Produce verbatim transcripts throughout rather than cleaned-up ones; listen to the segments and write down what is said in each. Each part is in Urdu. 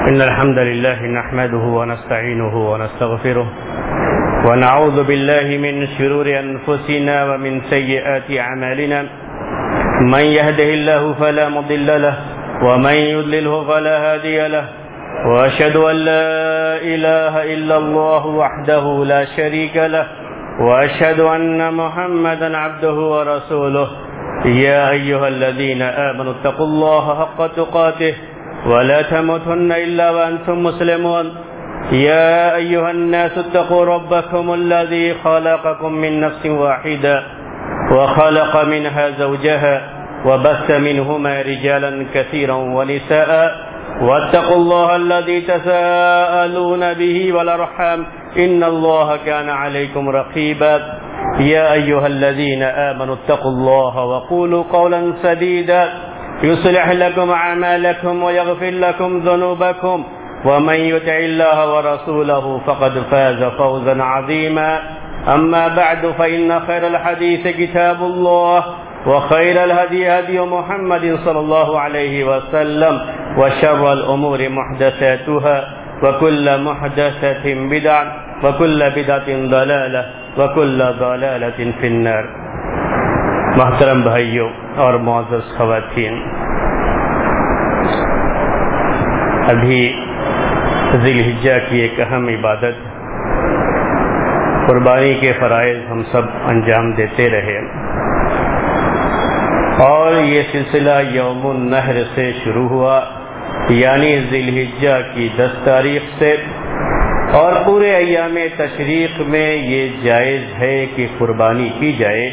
إن الحمد لله نحمده ونستعينه ونستغفره ونعوذ بالله من شرور أنفسنا ومن سيئات أعمالنا من يهده الله فلا مضل له ومن يضلله فلا هادي له وأشهد أن لا إله إلا الله وحده لا شريك له وأشهد أن محمدا عبده ورسوله يا أيها الذين آمنوا اتقوا الله حق تقاته ولا تموتن إلا وأنتم مسلمون يا أيها الناس اتقوا ربكم الذي خلقكم من نفس واحدة وخلق منها زوجها وبث منهما رجالا كثيرا ونساء واتقوا الله الذي تساءلون به والأرحام إن الله كان عليكم رقيبا يا أيها الذين آمنوا اتقوا الله وقولوا قولا سديدا يصلح لكم أعمالكم ويغفر لكم ذنوبكم ومن يطع الله ورسوله فقد فاز فوزا عظيما أما بعد فإن خير الحديث كتاب الله وخير الهدي هدي محمد صلى الله عليه وسلم وشر الأمور محدثاتها وكل محدثة بدعة وكل بدعة ضلالة وكل ضلالة في النار. محترم بھائیوں اور معزز خواتین، ابھی ذی الحجہ کی ایک اہم عبادت قربانی کے فرائض ہم سب انجام دیتے رہے، اور یہ سلسلہ یوم النحر سے شروع ہوا، یعنی ذی الحجہ کی دس تاریخ سے، اور پورے ایام تشریق میں یہ جائز ہے کہ قربانی کی جائے۔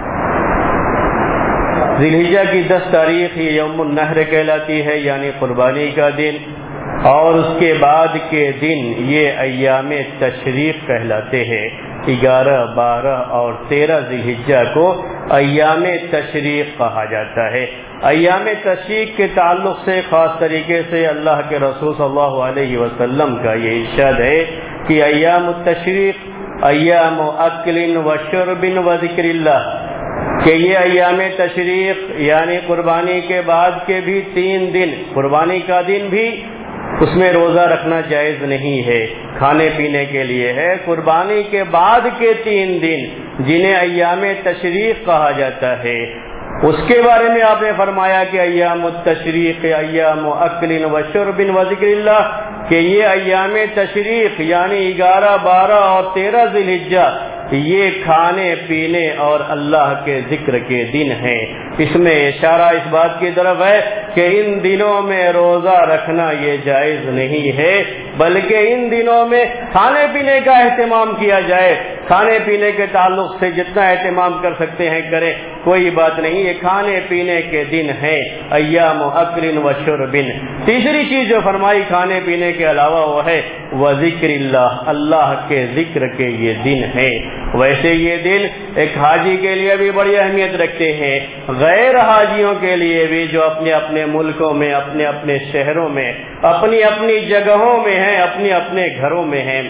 ذی الحجہ کی دس تاریخ یہ یوم النحر کہلاتی ہے، یعنی قربانی کا دن، اور اس کے بعد کے دن یہ ایام تشریق کہلاتے ہیں۔ گیارہ، بارہ اور تیرہ ذی الحجہ کو ایام تشریق کہا جاتا ہے۔ ایام تشریق کے تعلق سے خاص طریقے سے اللہ کے رسول صلی اللہ علیہ وسلم کا یہ ارشاد ہے کہ ایام التشریق ایام اکل و شرب و ذکر اللہ، کہ یہ ایام تشریق یعنی قربانی کے بعد کے بھی تین دن، قربانی کا دن بھی اس میں روزہ رکھنا جائز نہیں ہے، کھانے پینے کے لیے ہے۔ قربانی کے بعد کے تین دن جنہیں ایام تشریق کہا جاتا ہے، اس کے بارے میں آپ نے فرمایا کہ ایام التشریق ایام اکل و شرب و ذکر اللہ، کہ یہ ایام تشریق یعنی گیارہ، بارہ اور تیرہ ذی الحجہ یہ کھانے پینے اور اللہ کے ذکر کے دن ہیں۔ اس میں اشارہ اس بات کی طرف ہے کہ ان دنوں میں روزہ رکھنا یہ جائز نہیں ہے، بلکہ ان دنوں میں کھانے پینے کا اہتمام کیا جائے۔ کھانے پینے کے تعلق سے جتنا اہتمام کر سکتے ہیں کریں، کوئی بات نہیں، یہ کھانے پینے کے دن ہیں، ایام اکل و شرب۔ تیسری چیز جو فرمائی کھانے پینے کے علاوہ وہ ہے وہ ذکر اللہ، اللہ کے ذکر کے یہ دن ہیں۔ ویسے یہ دن ایک حاجی کے لیے بھی بڑی اہمیت رکھتے ہیں، غیر حاجیوں کے لیے بھی جو اپنے اپنے ملکوں میں، اپنے اپنے شہروں میں، اپنی اپنی جگہوں میں ہیں، اپنے اپنے گھروں میں ہیں،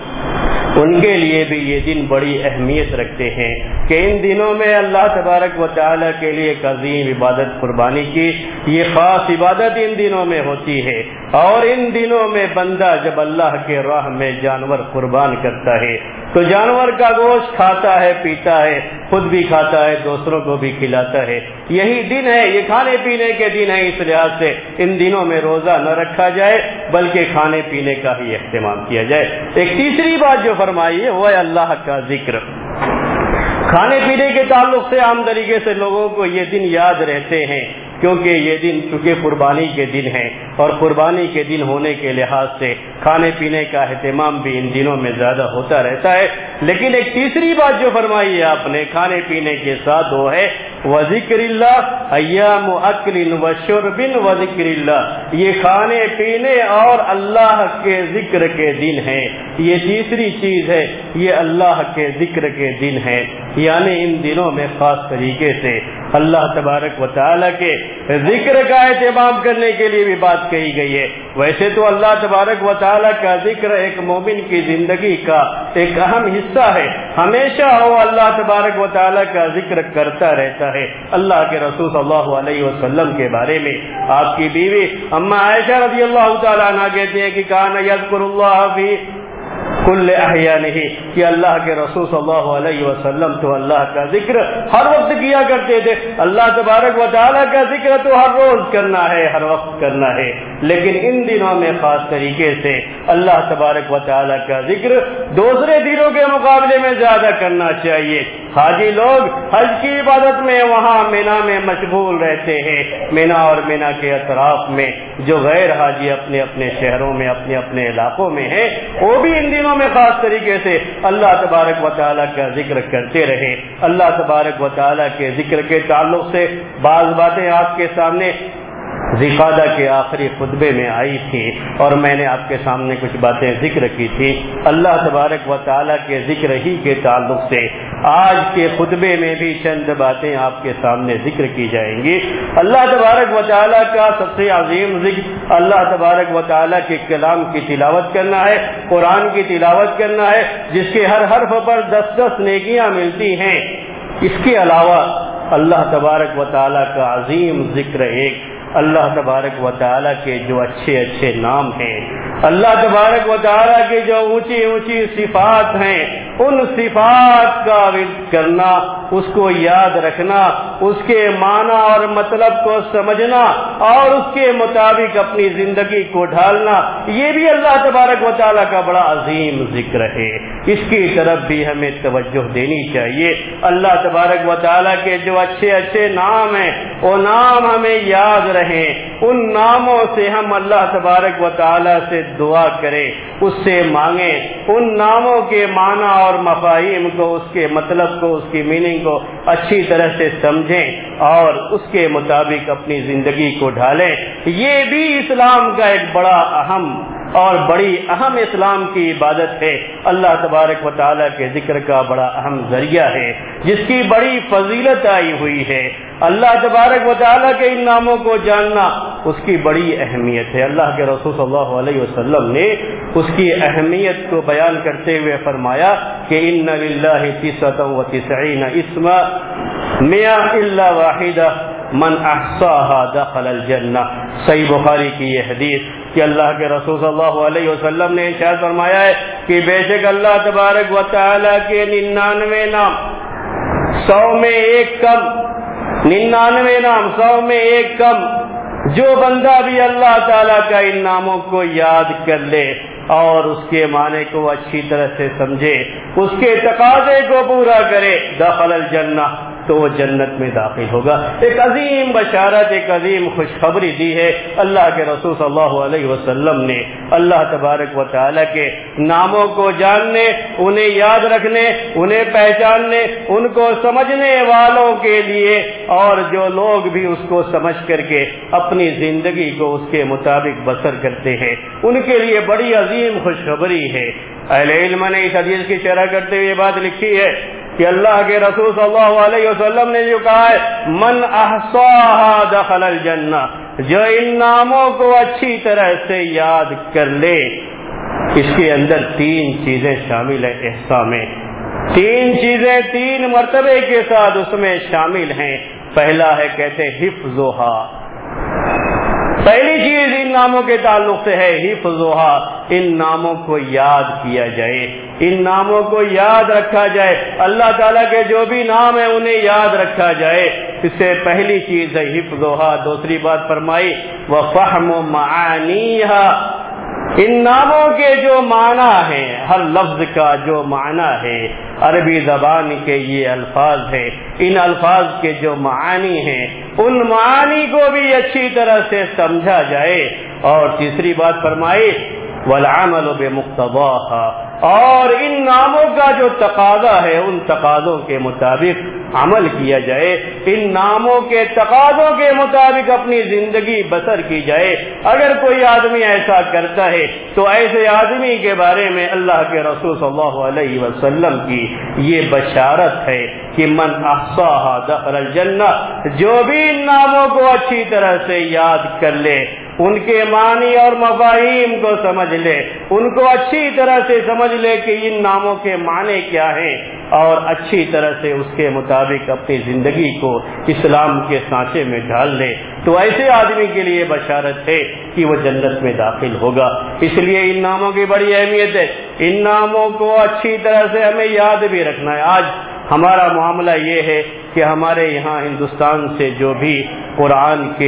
ان کے لیے بھی یہ دن بڑی اہمیت رکھتے ہیں کہ ان دنوں میں اللہ تبارک و تعالیٰ کے لیے ایک عظیم عبادت قربانی کی یہ خاص عبادت ان دنوں میں ہوتی ہے۔ اور ان دنوں میں بندہ جب اللہ کے راہ میں جانور قربان کرتا ہے تو جانور کا گوشت کھاتا ہے، پیتا ہے، خود بھی کھاتا ہے، دوسروں کو بھی کھلاتا ہے۔ یہی دن ہے، یہ کھانے پینے کے دن ہے، اس لحاظ سے ان دنوں میں روزہ نہ رکھا جائے بلکہ کھانے پینے کا ہی اہتمام کیا جائے۔ ایک تیسری بات جو فرمائی ہے وہ ہے اللہ کا ذکر۔ کھانے پینے کے تعلق سے عام طریقے سے لوگوں کو یہ دن یاد رہتے ہیں، کیونکہ یہ دن چونکہ قربانی کے دن ہیں، اور قربانی کے دن ہونے کے لحاظ سے کھانے پینے کا اہتمام بھی ان دنوں میں زیادہ ہوتا رہتا ہے۔ لیکن ایک تیسری بات جو فرمائی ہے آپ نے کھانے پینے کے ساتھ وہ ہے وذکر اللہ ایام اکل و شرب و ذکر اللہ، یہ کھانے پینے اور اللہ کے ذکر کے دن ہیں۔ یہ تیسری چیز ہے، یہ اللہ کے ذکر کے دن ہیں، یعنی ان دنوں میں خاص طریقے سے اللہ تبارک و تعالیٰ کے ذکر کا اہتمام کرنے کے لیے بھی بات کہی گئی ہے۔ ویسے تو اللہ تبارک و تعالیٰ کا ذکر ایک مومن کی زندگی کا ایک اہم حصہ ہے، ہمیشہ وہ اللہ تبارک و تعالیٰ کا ذکر کرتا رہتا ہے۔ اللہ کے رسول صلی اللہ علیہ وسلم کے بارے میں آپ کی بیوی اما عائشہ رضی اللہ تعالیٰ عنہ کہتے ہیں کہ کان یذکر اللہ فی کل احیانہ، کہ اللہ کے رسول صلی اللہ علیہ وسلم تو اللہ کا ذکر ہر وقت کیا کرتے تھے۔ اللہ تبارک و تعالیٰ کا ذکر تو ہر روز کرنا ہے، ہر وقت کرنا ہے، لیکن ان دنوں میں خاص طریقے سے اللہ تبارک و تعالیٰ کا ذکر دوسرے دنوں کے مقابلے میں زیادہ کرنا چاہیے۔ حاجی لوگ حج کی عبادت میں وہاں مینا میں مشغول رہتے ہیں، مینا اور مینا کے اطراف میں جو غیر حاجی اپنے اپنے شہروں میں اپنے اپنے علاقوں میں ہیں، وہ بھی ان دنوں میں خاص طریقے سے اللہ تبارک و تعالیٰ کا ذکر کرتے رہے۔ اللہ تبارک و تعالیٰ کے ذکر کے تعلق سے بعض باتیں آپ کے سامنے ذی-قعدہ کے آخری خطبے میں آئی تھی اور میں نے آپ کے سامنے کچھ باتیں ذکر کی تھی۔ اللہ تبارک و تعالیٰ کے ذکر ہی کے تعلق سے آج کے خطبے میں بھی چند باتیں آپ کے سامنے ذکر کی جائیں گی۔ اللہ تبارک و تعالیٰ کا سب سے عظیم ذکر اللہ تبارک و تعالیٰ کے کلام کی تلاوت کرنا ہے، قرآن کی تلاوت کرنا ہے، جس کے ہر حرف پر دس دس نیکیاں ملتی ہیں۔ اس کے علاوہ اللہ تبارک و تعالیٰ کا عظیم ذکر ایک اللہ تبارک و تعالیٰ کے جو اچھے اچھے نام ہیں، اللہ تبارک و تعالیٰ کی جو اونچی اونچی صفات ہیں، ان صفات کا ورد کرنا، اس کو یاد رکھنا، اس کے معنی اور مطلب کو سمجھنا اور اس کے مطابق اپنی زندگی کو ڈھالنا، یہ بھی اللہ تبارک و تعالیٰ کا بڑا عظیم ذکر ہے۔ اس کی طرف بھی ہمیں توجہ دینی چاہیے۔ اللہ تبارک و تعالیٰ کے جو اچھے اچھے نام ہیں، وہ نام ہمیں یاد رہیں، ان ناموں سے ہم اللہ تبارک و تعالیٰ سے دعا کریں، اس سے مانگیں، ان ناموں کے معنی اور مفاہیم کو، اس کے مطلب کو، اس کی میننگ کو اچھی طرح سے سمجھیں اور اس کے مطابق اپنی زندگی کو ڈھالیں۔ یہ بھی اسلام کا ایک بڑا اہم اور بڑی اہم اسلام کی عبادت ہے۔ اللہ تبارک و تعالیٰ کے ذکر کا بڑا اہم ذریعہ ہے، جس کی بڑی فضیلت آئی ہوئی ہے۔ اللہ تبارک و تعالیٰ کے ان ناموں کو جاننا اس کی بڑی اہمیت ہے۔ اللہ کے رسول صلی اللہ علیہ وسلم نے اس کی اہمیت کو بیان کرتے ہوئے فرمایا کہ ان للہ تسعۃ وتسعین اسما مئہ الا واحدہ من احصاها دخل الجنہ۔ صحیح بخاری کی یہ حدیث کہ اللہ کے رسول صلی اللہ علیہ وسلم نے ارشاد فرمایا ہے کہ بے شک اللہ تبارک و تعالیٰ کے ننانوے نام، سو میں ایک کم، ننانوے نام سو میں ایک کم، جو بندہ بھی اللہ تعالیٰ کا ان ناموں کو یاد کر لے اور اس کے معنی کو اچھی طرح سے سمجھے، اس کے تقاضے کو پورا کرے، دخل الجنہ، تو وہ جنت میں داخل ہوگا۔ ایک عظیم بشارت، ایک عظیم خوشخبری دی ہے اللہ کے رسول صلی اللہ علیہ وسلم نے اللہ تبارک و تعالیٰ کے ناموں کو جاننے، انہیں یاد رکھنے، انہیں پہچاننے، ان کو سمجھنے والوں کے لیے، اور جو لوگ بھی اس کو سمجھ کر کے اپنی زندگی کو اس کے مطابق بسر کرتے ہیں، ان کے لیے بڑی عظیم خوشخبری ہے۔ اہل علم نے اس حدیث کی شرح کرتے ہوئے یہ بات لکھی ہے کہ اللہ کے رسول صلی اللہ علیہ وسلم نے جو کہا ہے من احصاها دخل الجنہ، جو ان ناموں کو اچھی طرح سے یاد کر لے۔ اس کے اندر تین چیزیں شامل ہیں، احصاء میں تین چیزیں تین مرتبے کے ساتھ اس میں شامل ہیں۔ پہلا ہے کہتے ہیں حفظھا، پہلی چیز ان ناموں کے تعلق سے ہے حفظھا، ان ناموں کو یاد کیا جائے، ان ناموں کو یاد رکھا جائے، اللہ تعالیٰ کے جو بھی نام ہیں انہیں یاد رکھا جائے۔ اس سے پہلی چیز ہے حفظھا۔ دوسری بات فرمائی وفہم معانیھا، ان ناموں کے جو معنی ہیں، ہر لفظ کا جو معنی ہے، عربی زبان کے یہ الفاظ ہیں، ان الفاظ کے جو معانی ہیں ان معانی کو بھی اچھی طرح سے سمجھا جائے۔ اور تیسری بات فرمائی والعمل بمقتضاها، اور ان ناموں کا جو تقاضا ہے ان تقاضوں کے مطابق عمل کیا جائے، ان ناموں کے تقاضوں کے مطابق اپنی زندگی بسر کی جائے۔ اگر کوئی آدمی ایسا کرتا ہے تو ایسے آدمی کے بارے میں اللہ کے رسول صلی اللہ علیہ وسلم کی یہ بشارت ہے کہ من احصاها دخل الجنہ، جو بھی ان ناموں کو اچھی طرح سے یاد کر لے، ان کے معنی اور مفاہیم کو سمجھ لے، ان کو اچھی طرح سے سمجھ لے کہ ان ناموں کے معنی کیا ہیں، اور اچھی طرح سے اس کے مطابق اپنی زندگی کو اسلام کے سانچے میں ڈھال لے، تو ایسے آدمی کے لیے بشارت ہے کہ وہ جنت میں داخل ہوگا۔ اس لیے ان ناموں کی بڑی اہمیت ہے، ان ناموں کو اچھی طرح سے ہمیں یاد بھی رکھنا ہے۔ آج ہمارا معاملہ یہ ہے کہ ہمارے یہاں ہندوستان سے جو بھی قرآن کے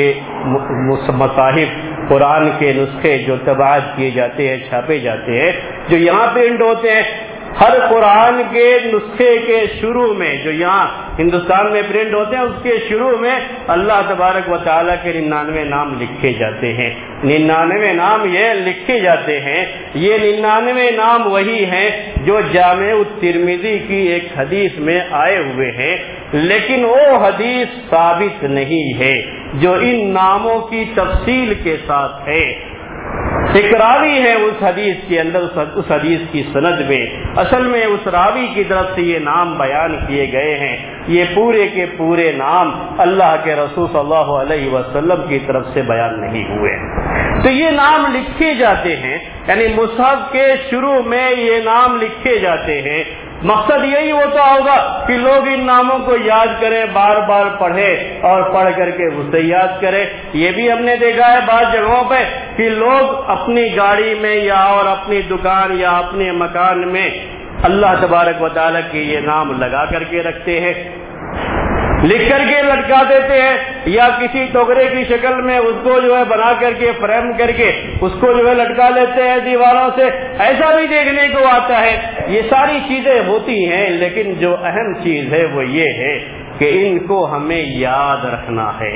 مصاحف، قرآن کے نسخے جو طباعت کیے جاتے ہیں، چھاپے جاتے ہیں، جو یہاں پرنٹ ہوتے ہیں، ہر قرآن کے نسخے کے شروع میں، جو یہاں ہندوستان میں پرنٹ ہوتے ہیں، اس کے شروع میں اللہ تبارک و تعالیٰ کے ننانوے نام لکھے جاتے ہیں۔ ننانوے نام یہ لکھے جاتے ہیں، یہ ننانوے نام وہی ہیں جو جامع الترمذی کی ایک حدیث میں آئے ہوئے ہیں، لیکن وہ حدیث ثابت نہیں ہے جو ان ناموں کی تفصیل کے ساتھ ہے۔ ایک راوی ہے اس حدیث کے اندر، اس حدیث کی سند میں اصل میں اس راوی کی طرف سے یہ نام بیان کیے گئے ہیں، یہ پورے کے پورے نام اللہ کے رسول صلی اللہ علیہ وسلم کی طرف سے بیان نہیں ہوئے۔ تو یہ نام لکھے جاتے ہیں، یعنی مصحف کے شروع میں یہ نام لکھے جاتے ہیں۔ مقصد یہی ہوتا ہوگا کہ لوگ ان ناموں کو یاد کریں، بار بار پڑھیں اور پڑھ کر کے اسے یاد کریں۔ یہ بھی ہم نے دیکھا ہے بعض جگہوں پہ کہ لوگ اپنی گاڑی میں یا اور اپنی دکان یا اپنے مکان میں اللہ تبارک و تعالیٰ کے یہ نام لگا کر کے رکھتے ہیں، لکھ کر کے لٹکا دیتے ہیں، یا کسی ٹوکرے کی شکل میں اس کو جو ہے بنا کر کے فریم کر کے اس کو جو ہے لٹکا لیتے ہیں دیواروں سے، ایسا بھی دیکھنے کو آتا ہے۔ یہ ساری چیزیں ہوتی ہیں، لیکن جو اہم چیز ہے وہ یہ ہے کہ ان کو ہمیں یاد رکھنا ہے۔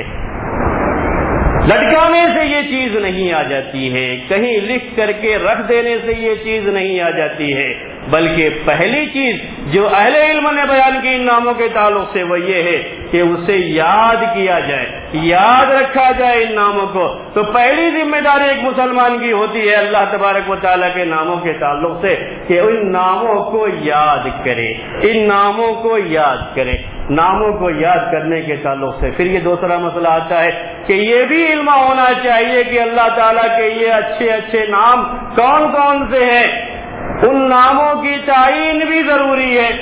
لٹکانے سے یہ چیز نہیں آ جاتی ہے، کہیں لکھ کر کے رکھ دینے سے یہ چیز نہیں آ جاتی ہے، بلکہ پہلی چیز جو اہل علم نے بیان کی ان ناموں کے تعلق سے وہ یہ ہے کہ اسے یاد کیا جائے، یاد رکھا جائے ان ناموں کو۔ تو پہلی ذمہ داری ایک مسلمان کی ہوتی ہے اللہ تبارک و تعالیٰ کے ناموں کے تعلق سے کہ ان ناموں کو یاد کرے، ان ناموں کو یاد کرے۔ ناموں کو یاد کرنے کے تعلق سے پھر یہ دوسرا مسئلہ آتا ہے کہ یہ بھی علم ہونا چاہیے کہ اللہ تعالیٰ کے یہ اچھے اچھے نام کون کون سے ہیں، ان ناموں کی تعین بھی ضروری ہے۔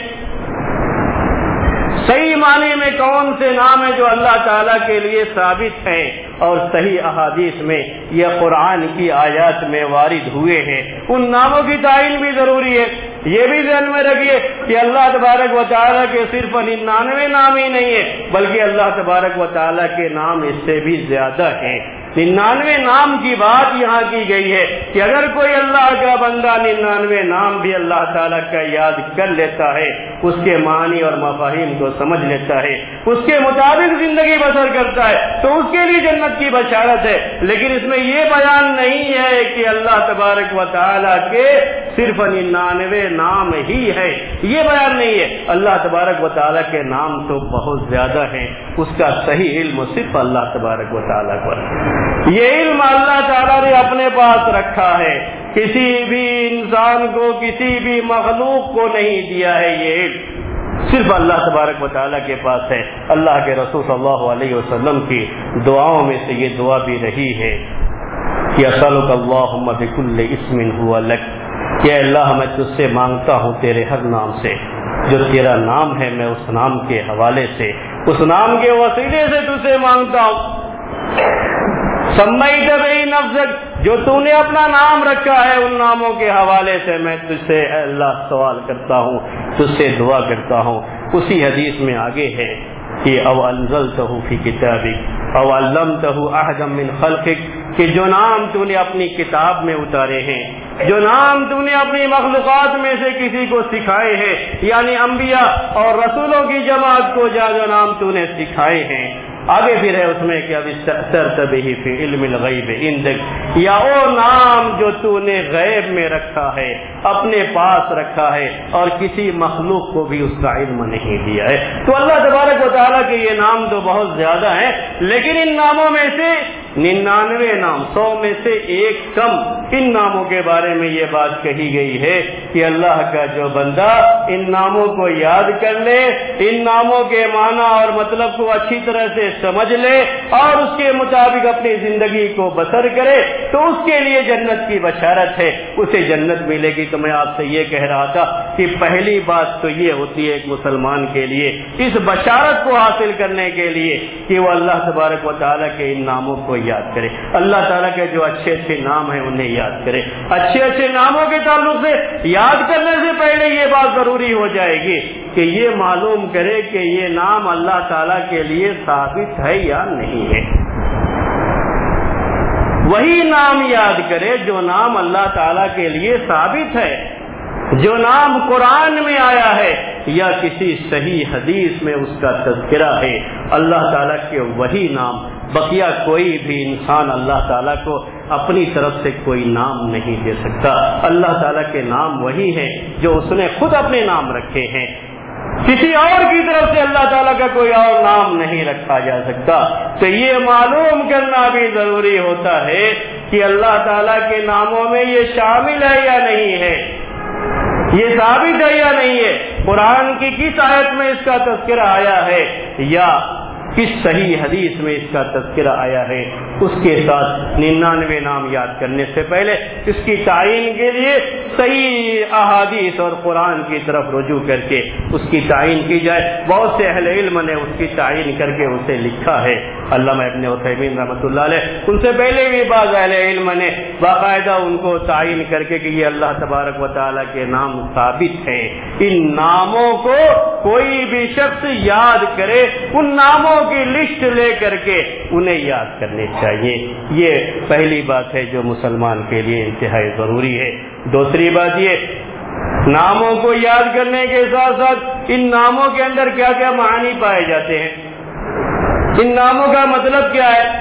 صحیح معنی میں کون سے نام ہیں جو اللہ تعالیٰ کے لیے ثابت ہیں اور صحیح احادیث میں یا قرآن کی آیات میں وارد ہوئے ہیں، ان ناموں کی تعین بھی ضروری ہے۔ یہ بھی ذہن میں رکھیے کہ اللہ تبارک و تعالیٰ کے صرف ننانوے نام ہی نہیں ہے، بلکہ اللہ تبارک و تعالیٰ کے نام اس سے بھی زیادہ ہیں۔ ننانوے نام کی بات یہاں کی گئی ہے کہ اگر کوئی اللہ کا بندہ ننانوے نام بھی اللہ تعالیٰ کا یاد کر لیتا ہے، اس کے معنی اور مفاہیم کو سمجھ لیتا ہے، اس کے مطابق زندگی بسر کرتا ہے، تو اس کے لیے جنت کی بشارت ہے۔ لیکن اس میں یہ بیان نہیں ہے کہ اللہ تبارک و تعالیٰ کے صرف ننانوے نام ہی ہے، یہ بیان نہیں ہے۔ اللہ تبارک و تعالیٰ کے نام تو بہت زیادہ ہیں، اس کا صحیح علم صرف اللہ تبارک و تعالیٰ کو ہے۔ یہ علم اللہ تعالیٰ نے اپنے پاس رکھا ہے، کسی بھی انسان کو، کسی بھی مخلوق کو نہیں دیا ہے، یہ علم صرف اللہ تبارک و تعالیٰ کے پاس ہے۔ اللہ کے رسول صلی اللہ علیہ وسلم کی دعاؤں میں سے یہ دعا بھی رہی ہے کہ اسألک اللہم بکل اسم ہوا لک، کہ اللہ میں تجھ سے مانگتا ہوں تیرے ہر نام سے، جو تیرا نام ہے میں اس نام کے حوالے سے، اس نام کے وسیلے سے تجھ سے مانگتا ہوں۔ سمیت بہ نفسک، جو تو نے اپنا نام رکھا ہے ان ناموں کے حوالے سے میں تجھ سے اے اللہ سوال کرتا ہوں، تجھ سے دعا کرتا ہوں۔ اسی حدیث میں آگے ہے کہ او انزلتہ فی کتابک او علمتہ احدا من خلقک، کہ جو نام تو نے اپنی کتاب میں اتارے ہیں، جو نام تو نے اپنی مخلوقات میں سے کسی کو سکھائے ہیں، یعنی انبیاء اور رسولوں کی جماعت کو جا جو نام تو نے سکھائے ہیں، آگے پھر ہے اس میں کہ اب استأثرت به فی علم الغیب عندک، یا وہ نام جو تو نے غیب میں رکھا ہے، اپنے پاس رکھا ہے اور کسی مخلوق کو بھی اس کا علم نہیں دیا ہے۔ تو اللہ تبارک و تعالیٰ کے یہ نام تو بہت زیادہ ہیں، لیکن ان ناموں میں سے ننانوے نام، سو میں سے ایک کم، ان ناموں کے بارے میں یہ بات کہی گئی ہے کہ اللہ کا جو بندہ ان ناموں کو یاد کر لے، ان ناموں کے معنی اور مطلب کو اچھی طرح سے سمجھ لے اور اس کے مطابق اپنی زندگی کو بسر کرے تو اس کے لیے جنت کی بشارت ہے، اسے جنت ملے گی۔ تو میں آپ سے یہ کہہ رہا تھا کہ پہلی بات تو یہ ہوتی ہے ایک مسلمان کے لیے اس بشارت کو حاصل کرنے کے لیے کہ وہ اللہ تبارک و تعالیٰ کے ان ناموں کو یاد کرے، اللہ تعالیٰ کے جو اچھے اچھے نام ہیں انہیں یاد کرے۔ اچھے اچھے ناموں کے تعلق سے یاد کرنے سے پہلے یہ بات ضروری ہو جائے گی کہ یہ معلوم کرے کہ یہ نام اللہ تعالیٰ کے لیے ثابت ہے یا نہیں ہے۔ وہی نام یاد کرے جو نام اللہ تعالیٰ کے لیے ثابت ہے، جو نام قرآن میں آیا ہے یا کسی صحیح حدیث میں اس کا تذکرہ ہے، اللہ تعالیٰ کے وہی نام۔ بقیہ کوئی بھی انسان اللہ تعالیٰ کو اپنی طرف سے کوئی نام نہیں دے سکتا۔ اللہ تعالیٰ کے نام وہی ہیں جو اس نے خود اپنے نام رکھے ہیں، کسی اور کی طرف سے اللہ تعالیٰ کا کوئی اور نام نہیں رکھا جا سکتا۔ تو یہ معلوم کرنا بھی ضروری ہوتا ہے کہ اللہ تعالیٰ کے ناموں میں یہ شامل ہے یا نہیں ہے، یہ ثابت ہے یا نہیں ہے، قرآن کی کس آیت میں اس کا تذکرہ آیا ہے یا کس صحیح حدیث میں اس کا تذکرہ آیا ہے۔ اس کے ساتھ ننانوے نام یاد کرنے سے پہلے اس کی تعین کے لیے صحیح احادیث اور قرآن کی طرف رجوع کر کے اس کی تعین کی جائے۔ بہت سے اہل علم نے اس کی تعین کر کے اسے لکھا ہے، علامہ ابن عثیمین رحمۃ اللہ علیہ، ان سے پہلے بھی بعض اہل علم نے باقاعدہ ان کو تعین کر کے کہ یہ اللہ تبارک و تعالیٰ کے نام ثابت ہیں۔ ان ناموں کو کوئی بھی شخص یاد کرے، ان ناموں کی لسٹ لے کر کے انہیں یاد کرنے چاہیے۔ یہ پہلی بات ہے جو مسلمان کے لیے انتہائی ضروری ہے۔ دوسری بات یہ، ناموں کو یاد کرنے کے ساتھ ساتھ ان ناموں کے اندر کیا کیا معنی پائے جاتے ہیں، ان ناموں کا مطلب کیا ہے،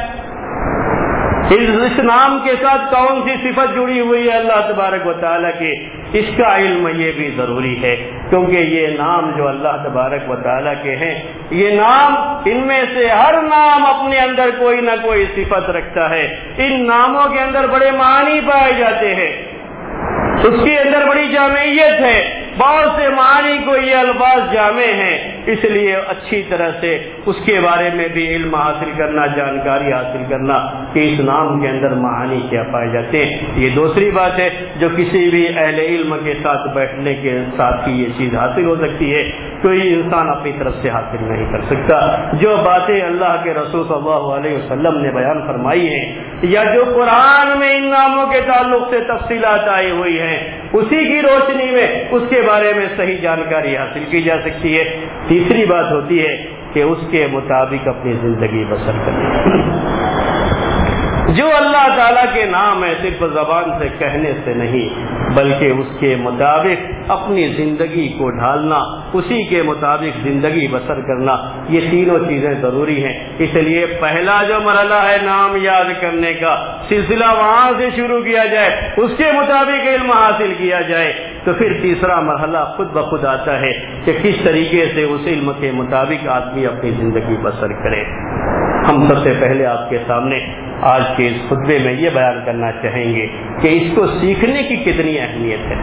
اس نام کے ساتھ کون سی صفت جڑی ہوئی ہے اللہ تبارک و تعالیٰ کی، اس کا علم یہ بھی ضروری ہے، کیونکہ یہ نام جو اللہ تبارک و تعالیٰ کے ہیں، یہ نام، ان میں سے ہر نام اپنے اندر کوئی نہ کوئی صفت رکھتا ہے۔ ان ناموں کے اندر بڑے معنی پائے جاتے ہیں، اس کے اندر بڑی جامعیت ہے، بہت سے معنی کو یہ الفاظ جامع ہیں، اس لیے اچھی طرح سے اس کے بارے میں بھی علم حاصل کرنا، جانکاری حاصل کرنا کہ اس نام کے اندر معانی کیا پائے جاتے ہیں۔ یہ دوسری بات ہے جو کسی بھی اہل علم کے ساتھ بیٹھنے کے ساتھ ہی یہ چیز حاصل ہو سکتی ہے، کوئی انسان اپنی طرف سے حاصل نہیں کر سکتا۔ جو باتیں اللہ کے رسول صلی اللہ علیہ وسلم نے بیان فرمائی ہیں یا جو قرآن میں ان ناموں کے تعلق سے تفصیلات آئی ہوئی ہیں، اسی کی روشنی میں اس کے بارے میں صحیح جانکاری حاصل کی جا سکتی ہے۔ تیسری بات ہوتی ہے کہ اس کے مطابق اپنی زندگی بسر کرنی۔ جو اللہ تعالیٰ کے نام ہے صرف زبان سے کہنے سے نہیں بلکہ اس کے مطابق اپنی زندگی کو ڈھالنا، اسی کے مطابق زندگی بسر کرنا، یہ تینوں چیزیں ضروری ہیں۔ اس لیے پہلا جو مرحلہ ہے نام یاد کرنے کا سلسلہ وہاں سے شروع کیا جائے، اس کے مطابق علم حاصل کیا جائے، تو پھر تیسرا مرحلہ خود بخود آتا ہے کہ کس طریقے سے اس علم کے مطابق آدمی اپنی زندگی بسر کرے۔ ہم سب سے پہلے آپ کے سامنے آج کے اس خطبے میں یہ بیان کرنا چاہیں گے کہ اس کو سیکھنے کی کتنی اہمیت ہے۔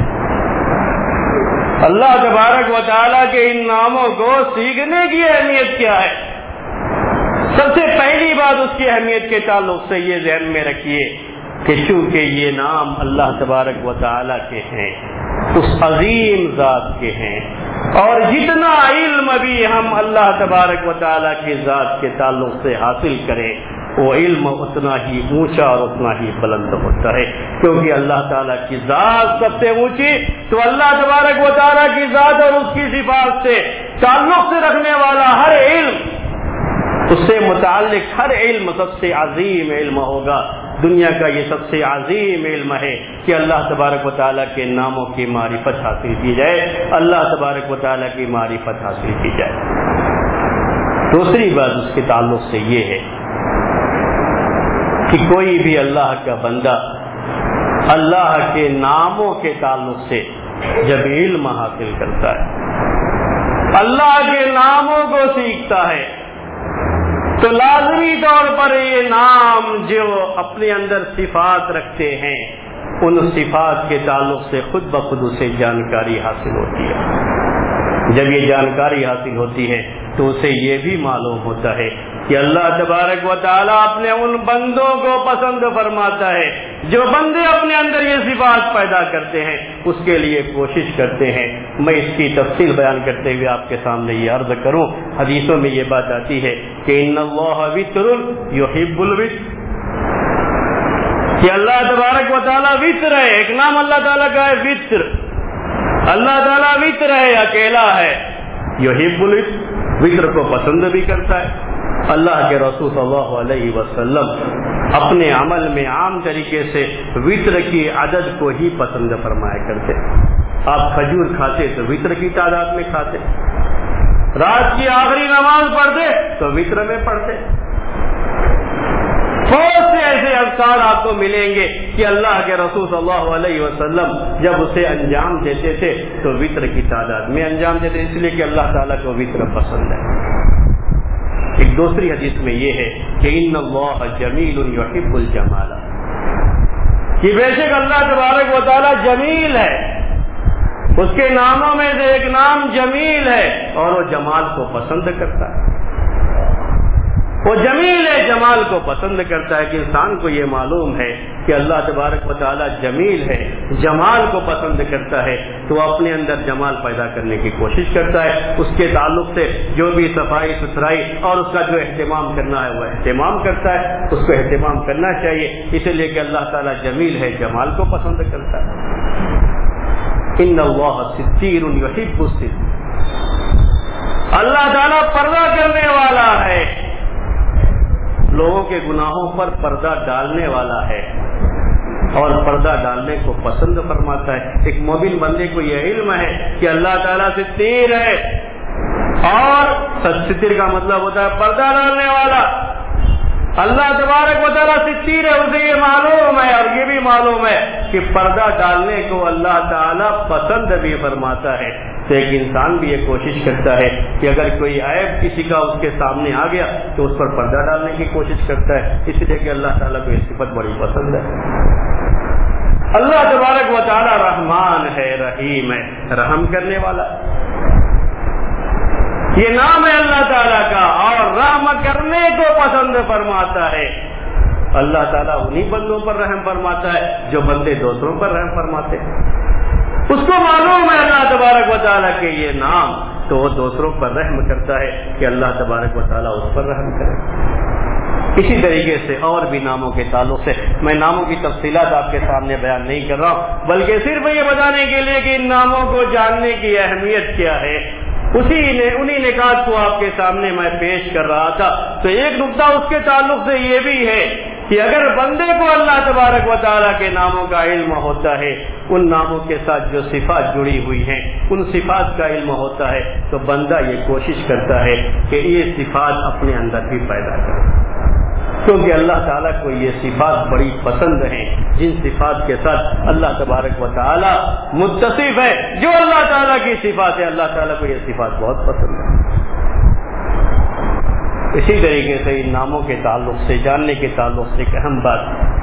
اللہ تبارک و تعالیٰ کے ان ناموں کو سیکھنے کی اہمیت کیا ہے؟ سب سے پہلی بات اس کی اہمیت کے تعلق سے یہ ذہن میں رکھیے کہ چونکہ یہ نام اللہ تبارک و تعالیٰ کے ہیں، اس عظیم ذات کے ہیں، اور جتنا علم بھی ہم اللہ تبارک و تعالیٰ کی ذات کے تعلق سے حاصل کریں وہ علم اتنا ہی اونچا اور اتنا ہی بلند ہوتا ہے، کیونکہ اللہ تعالیٰ کی ذات سب سے اونچی، تو اللہ تبارک و تعالیٰ کی ذات اور اس کی صفات سے تعلق سے رکھنے والا ہر علم، اس سے متعلق ہر علم سب سے عظیم علم ہوگا۔ دنیا کا یہ سب سے عظیم علم ہے کہ اللہ تبارک و تعالیٰ کے ناموں کی معرفت حاصل کی جائے، اللہ تبارک و تعالیٰ کی معرفت حاصل کی جائے۔ دوسری بات اس کے تعلق سے یہ ہے کہ کوئی بھی اللہ کا بندہ اللہ کے ناموں کے تعلق سے جب علم حاصل کرتا ہے، اللہ کے ناموں کو سیکھتا ہے، تو لازمی طور پر یہ نام جو اپنے اندر صفات رکھتے ہیں ان صفات کے تعلق سے خود بخود اسے جانکاری حاصل ہوتی ہے۔ جب یہ جانکاری حاصل ہوتی ہے تو اسے یہ بھی معلوم ہوتا ہے کہ اللہ تبارک و تعالیٰ اپنے ان بندوں کو پسند فرماتا ہے جو بندے اپنے اندر یہ صفات پیدا کرتے ہیں، اس کے لیے کوشش کرتے ہیں۔ میں اس کی تفصیل بیان کرتے ہوئے آپ کے سامنے یہ عرض کروں، حدیثوں میں یہ بات آتی ہے کہ ان اللہ وتر یحب الوتر، کہ اللہ تبارک و تعالیٰ وتر ہے، ایک نام اللہ تعالیٰ کا ہے وتر، اللہ تعالیٰ وتر ہے، اکیلا ہے، یحب الوتر، وتر کو پسند بھی کرتا ہے۔ اللہ کے رسول صلی اللہ علیہ وسلم اپنے عمل میں عام طریقے سے وتر کی عدد کو ہی پسند فرمایا کرتے۔ آپ کھجور کھاتے تو وتر کی تعداد میں کھاتے، رات کی آخری نماز پڑھتے تو وتر میں پڑھتے۔ بہت سے ایسے اذکار آپ کو ملیں گے کہ اللہ کے رسول صلی اللہ علیہ وسلم جب اسے انجام دیتے تھے تو وتر کی تعداد میں انجام دیتے، اس لیے کہ اللہ تعالیٰ کو وتر پسند ہے۔ ایک دوسری حدیث میں یہ ہے کہ ان اللہ جمیل یحب الجمال، کہ بے شک اللہ تبارک و تعالیٰ جمیل ہے، اس کے ناموں میں سے ایک نام جمیل ہے اور وہ جمال کو پسند کرتا ہے۔ وہ جمیل ہے، جمال کو پسند کرتا ہے کہ انسان کو یہ معلوم ہے کہ اللہ تبارک و تعالیٰ جمیل ہے، جمال کو پسند کرتا ہے، تو وہ اپنے اندر جمال پیدا کرنے کی کوشش کرتا ہے۔ اس کے تعلق سے جو بھی صفائی ستھرائی اور اس کا جو اہتمام کرنا ہے وہ اہتمام کرتا ہے، اس کو اہتمام کرنا چاہیے، اسی لیے کہ اللہ تعالیٰ جمیل ہے، جمال کو پسند کرتا ہے۔ ان اللہ ستیر یحب الستر، اللہ تعالیٰ پردہ کرنے والا ہے، لوگوں کے گناہوں پر پردہ ڈالنے والا ہے اور پردہ ڈالنے کو پسند فرماتا ہے۔ ایک مومن بندے کو یہ علم ہے کہ اللہ تعالیٰ ستیر ہے، اور ستیر کا مطلب ہوتا ہے پردہ ڈالنے والا۔ اللہ تبارک و تعالیٰ ستیر ہے، اسے یہ معلوم ہے اور یہ بھی معلوم ہے کہ پردہ ڈالنے کو اللہ تعالیٰ پسند بھی فرماتا ہے۔ تو ایک انسان بھی یہ کوشش کرتا ہے کہ اگر کوئی عیب کسی کا اس کے سامنے آ گیا تو اس پر پردہ ڈالنے کی کوشش کرتا ہے، اس لیے کہ اللہ تعالیٰ کو یہ صفت بڑی پسند ہے۔ اللہ تبارک و تعالیٰ رحمان ہے، رحیم ہے، رحم کرنے والا، یہ نام ہے اللہ تعالیٰ کا، اور رحم کرنے کو پسند فرماتا ہے۔ اللہ تعالیٰ انہی بندوں پر رحم فرماتا ہے جو بندے دوسروں پر رحم فرماتے ہیں۔ اس کو معلوم ہے اللہ تبارک و تعالیٰ کے یہ نام، تو وہ دوسروں پر رحم کرتا ہے کہ اللہ تبارک و تعالیٰ اس پر رحم کرے۔ اسی طریقے سے اور بھی ناموں کے تعلق سے، میں ناموں کی تفصیلات آپ کے سامنے بیان نہیں کر رہا ہوں، بلکہ صرف یہ بتانے کے لیے کہ ان ناموں کو جاننے کی اہمیت کیا ہے، اسی نے انہی نکات کو آپ کے سامنے میں پیش کر رہا تھا۔ تو ایک نقطہ اس کے تعلق سے یہ بھی ہے کہ اگر بندے کو اللہ تبارک و تعالیٰ کے ناموں کا علم ہوتا ہے، ان ناموں کے ساتھ جو صفات جڑی ہوئی ہیں ان صفات کا علم ہوتا ہے، تو بندہ یہ کوشش کرتا ہے کہ یہ صفات اپنے اندر بھی پیدا کرے، کیونکہ اللہ تعالیٰ کو یہ صفات بڑی پسند ہیں، جن صفات کے ساتھ اللہ تبارک و تعالیٰ متصف ہے، جو اللہ تعالیٰ کی صفات ہے، اللہ تعالیٰ کو یہ صفات بہت پسند ہے۔ اسی طریقے سے ان ناموں کے تعلق سے، جاننے کے تعلق سے ایک اہم بات،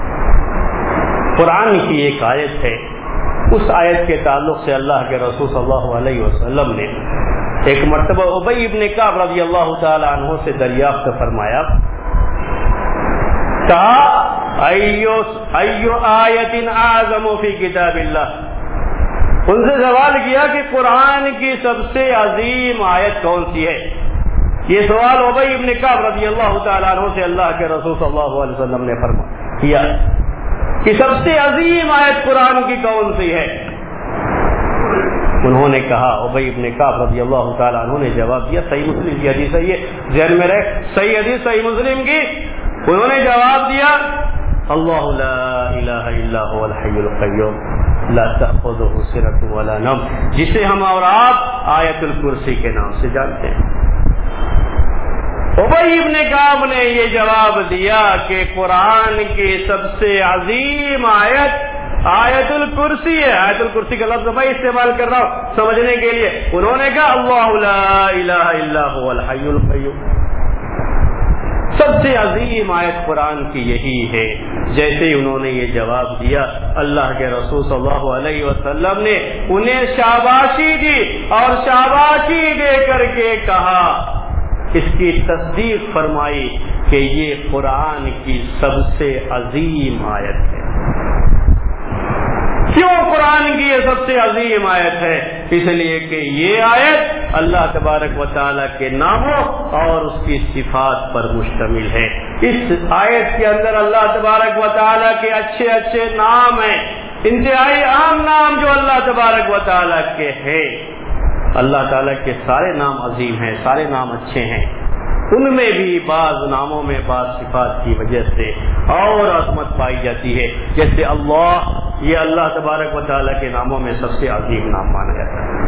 قرآن کی ایک آیت ہے، اس آیت کے تعلق سے اللہ کے رسول صلی اللہ علیہ وسلم نے ایک مرتبہ ابی ابن کعب رضی اللہ تعالی عنہ سے دریافت فرمایا، کہا ایو ایو آیت اعظم فی کتاب اللہ، ان سے سوال کیا کہ قرآن کی سب سے عظیم آیت کون سی ہے؟ یہ سوال ابی ابن کعب رضی اللہ تعالیٰ عنہ سے اللہ کے رسول صلی اللہ علیہ وسلم نے فرمایا کیا کہ سب سے عظیم آیت قرآن کی کون سی ہے؟ انہوں نے کہا، ابی ابن کعب رضی اللہ تعالیٰ عنہ نے جواب دیا، صحیح مسلم کی حدیث ہے، یہ ذہن میں رہے، صحیح حدیث صحیح مسلم کی، انہوں نے جواب دیا، اللہ لا الہ الا هو الحی القیوم لا تأخذہ سنۃ ولا نوم، جسے ہم اور آپ آیت الکرسی کے نام سے جانتے ہیں۔ ابی ابن کعب نے یہ جواب دیا کہ قرآن کی سب سے عظیم آیت آیت الکرسی ہے. آیت الکرسی کا لفظ میں استعمال کر رہا ہوں سمجھنے کے لیے. انہوں نے کہا اللہ لا الہ الا هو الحی القیوم. سب سے عظیم آیت قرآن کی یہی ہے. جیسے ہی انہوں نے یہ جواب دیا اللہ کے رسول صلی اللہ علیہ وسلم نے انہیں شاباشی دی اور شاباشی دے کر کے کہا, اس کی تصدیق فرمائی کہ یہ قرآن کی سب سے عظیم آیت ہے. کیوں قرآن کی یہ سب سے عظیم آیت ہے؟ اس لیے کہ یہ آیت اللہ تبارک و تعالیٰ کے ناموں اور اس کی صفات پر مشتمل ہے. اس آیت کے اندر اللہ تبارک و تعالیٰ کے اچھے اچھے نام ہیں, انتہائی عام نام جو اللہ تبارک و تعالیٰ کے ہیں. اللہ تعالیٰ کے سارے نام عظیم ہیں, سارے نام اچھے ہیں. ان میں بھی بعض ناموں میں بعض صفات کی وجہ سے اور عظمت پائی جاتی ہے. جیسے اللہ, یہ اللہ تبارک و تعالیٰ کے ناموں میں سب سے عظیم نام مانا جاتا ہے.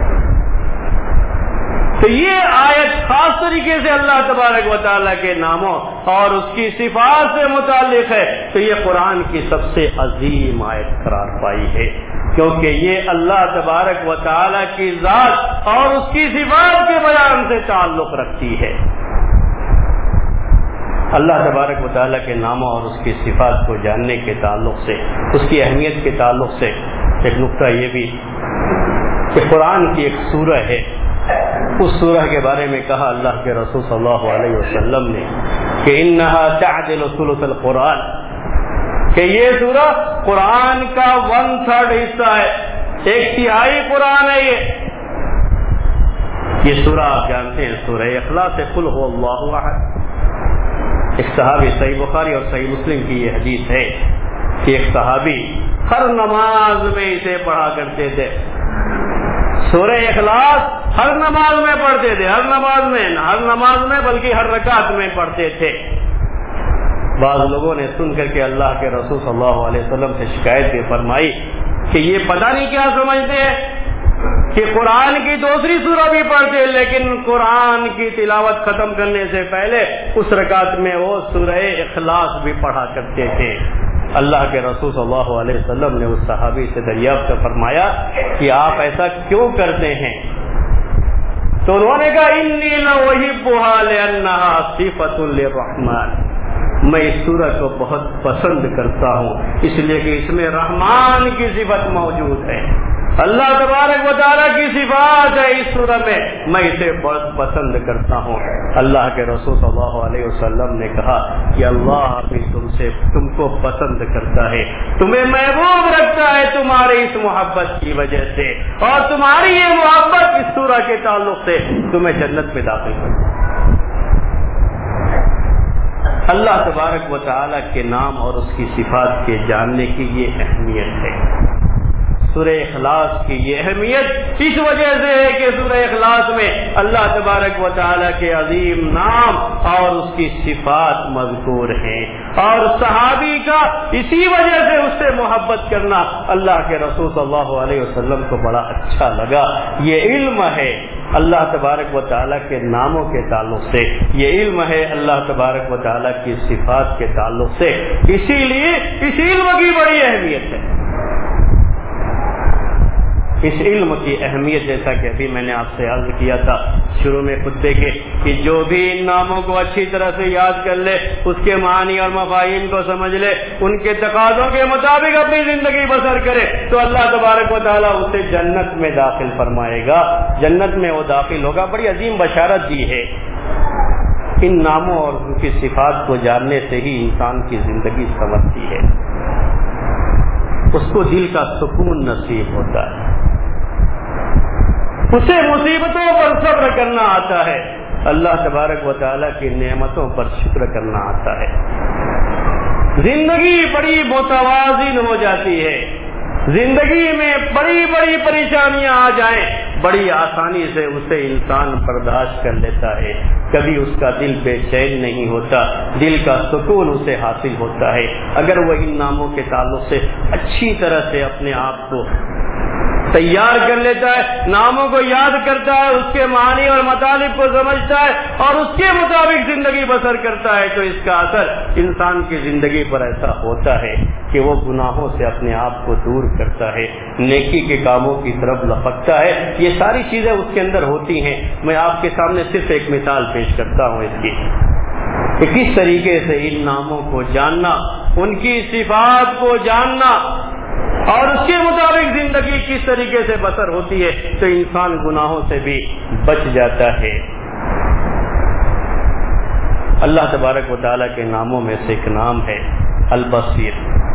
تو یہ آیت خاص طریقے سے اللہ تبارک و تعالیٰ کے ناموں اور اس کی صفات سے متعلق ہے. تو یہ قرآن کی سب سے عظیم آیت قرار پائی ہے, کیونکہ یہ اللہ تبارک و تعالیٰ کی ذات اور اس کی صفات کے بیان سے تعلق رکھتی ہے. اللہ تبارک و تعالیٰ کے ناموں اور اس کی صفات کو جاننے کے تعلق سے, اس کی اہمیت کے تعلق سے ایک نقطہ یہ بھی کہ قرآن کی ایک سورہ ہے, اس سورہ کے بارے میں کہا اللہ کے رسول صلی اللہ علیہ وسلم نے کہ انہا تعدل ثلث القرآن, کہ یہ سورہ قرآن کا ون تھرڈ حصہ ہے, ایک تہائی قرآن ہے. یہ یہ سورہ آپ جانتے ہیں سورہ اخلاص, قل هو اللہ احد. ایک صحابی, صحیح بخاری اور صحیح مسلم کی یہ حدیث ہے کہ ایک صحابی ہر نماز میں اسے پڑھا کرتے تھے. سورہ اخلاص ہر نماز میں پڑھتے تھے, ہر نماز میں, ہر نماز میں بلکہ ہر رکعت میں پڑھتے تھے. بعض لوگوں نے سن کر کے اللہ کے رسول صلی اللہ علیہ وسلم سے شکایت بھی فرمائی کہ یہ پتہ نہیں کیا سمجھتے ہیں کہ قرآن کی دوسری سورہ بھی پڑھتے, لیکن قرآن کی تلاوت ختم کرنے سے پہلے اس رکعت میں وہ سورہ اخلاص بھی پڑھا کرتے تھے. اللہ کے رسول صلی اللہ علیہ وسلم نے اس صحابی سے دریافت فرمایا کہ آپ ایسا کیوں کرتے ہیں؟ تو انہوں نے کہا انی لأحبها لأنها صفۃ للرحمن, میں اس سورہ کو بہت پسند کرتا ہوں اس لیے کہ اس میں رحمان کی صفت موجود ہے, اللہ تبارک و تعالیٰ کی صفات ہے اس سورہ میں, میں اسے بہت پسند کرتا ہوں. اللہ کے رسول صلی اللہ علیہ وسلم نے کہا کہ اللہ بھی تم سے تم کو پسند کرتا ہے, تمہیں محبوب رکھتا ہے تمہاری اس محبت کی وجہ سے, اور تمہاری یہ محبت اس سورہ کے تعلق سے تمہیں جنت میں داخل کرتا ہے. اللہ تبارک و تعالیٰ کے نام اور اس کی صفات کے جاننے کی یہ اہمیت ہے. سورہ اخلاص کی یہ اہمیت اس وجہ سے ہے کہ سورہ اخلاص میں اللہ تبارک و تعالیٰ کے عظیم نام اور اس کی صفات مذکور ہیں, اور صحابی کا اسی وجہ سے اس سے محبت کرنا اللہ کے رسول صلی اللہ علیہ وسلم کو بڑا اچھا لگا. یہ علم ہے اللہ تبارک و تعالیٰ کے ناموں کے تعلق سے, یہ علم ہے اللہ تبارک و تعالیٰ کی صفات کے تعلق سے, اسی لیے اس علم کی بڑی اہمیت ہے. اس علم کی اہمیت جیسا کہ ابھی میں نے آپ سے عرض کیا تھا شروع میں خطبے کے کہ جو بھی ان ناموں کو اچھی طرح سے یاد کر لے, اس کے معنی اور مفاہیم کو سمجھ لے, ان کے تقاضوں کے مطابق اپنی زندگی بسر کرے, تو اللہ تبارک و تعالیٰ اسے جنت میں داخل فرمائے گا, جنت میں وہ داخل ہوگا. بڑی عظیم بشارت دی ہے. ان ناموں اور ان کی صفات کو جاننے سے ہی انسان کی زندگی سنورتی ہے, اس کو دل کا سکون نصیب ہوتا ہے, اسے مصیبتوں پر صبر کرنا آتا ہے, اللہ تبارک و تعالیٰ کی نعمتوں پر شکر کرنا آتا ہے. زندگی بڑی متوازن ہو جاتی ہے, زندگی میں بڑی بڑی پریشانیاں آ جائیں بڑی آسانی سے اسے انسان برداشت کر لیتا ہے, کبھی اس کا دل بے چین نہیں ہوتا, دل کا سکون اسے حاصل ہوتا ہے اگر وہ ان ناموں کے تعلق سے اچھی طرح سے اپنے آپ کو تیار کر لیتا ہے، ناموں کو یاد کرتا ہے، اس کے معنی اور مطالب کو سمجھتا ہے اور اس کے مطابق زندگی بسر کرتا ہے، تو اس کا اثر انسان کی زندگی پر ایسا ہوتا ہے کہ وہ گناہوں سے اپنے آپ کو دور کرتا ہے، نیکی کے کاموں کی طرف لپکتا ہے۔ یہ ساری چیزیں اس کے اندر ہوتی ہیں۔ میں آپ کے سامنے صرف ایک مثال پیش کرتا ہوں اس کی، کہ کس طریقے سے ان ناموں کو جاننا، ان کی صفات کو جاننا اور اس کے مطابق زندگی کس طریقے سے بسر ہوتی ہے، تو انسان گناہوں سے بھی بچ جاتا ہے۔ اللہ تبارک و تعالیٰ کے ناموں میں سے ایک نام ہے البصیر۔